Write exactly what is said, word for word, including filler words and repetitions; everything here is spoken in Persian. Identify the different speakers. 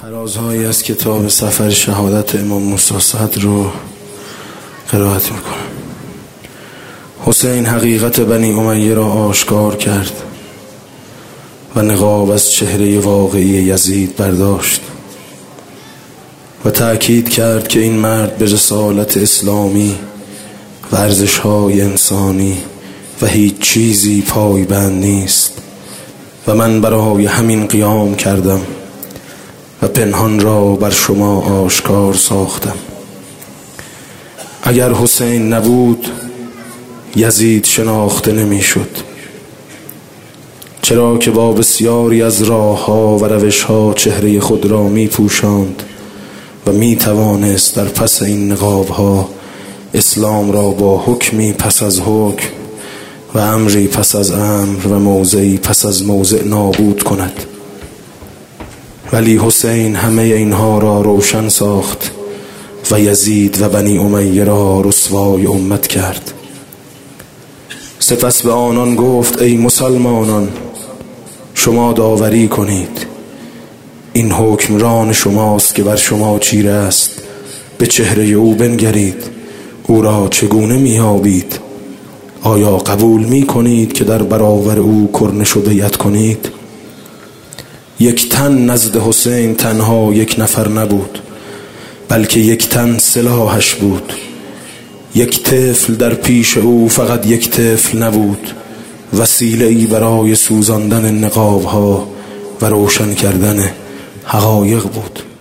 Speaker 1: فرازهایی از کتاب سفر شهادت امام موسی صدر رو قرائت میکنم. حسین حقیقت بنی امیه را آشکار کرد و نقاب از چهره واقعی یزید برداشت و تأکید کرد که این مرد به رسالت اسلامی و ارزش‌های انسانی و هیچ چیزی پایبند نیست و من برای همین قیام کردم و پنهان را بر شما آشکار ساختم. اگر حسین نبود یزید شناخته نمی‌شد، چرا که با بسیاری از راه‌ها و روش‌ها چهره خود را می‌پوشاند و می‌توانست در پس این نقاب‌ها اسلام را با حکمی پس از حکم و امری پس از امر و موضعی پس از موضع نابود کند. ولی حسین همه اینها را روشن ساخت و یزید و بنی امیه را رسوای امت کرد. سپس به آنان گفت ای مسلمانان، شما داوری کنید، این حکمران شماست که بر شما چیره است، به چهره او بنگرید، او را چگونه میابید؟ آیا قبول می کنید که در برابر او کرنش و بیعت کنید؟ یک تن نزد حسین تنها یک نفر نبود، بلکه یک تن سلاحش بود. یک طفل در پیش او فقط یک طفل نبود، وسیله‌ای برای سوزاندن نقاب‌ها و روشن کردن حقایق بود.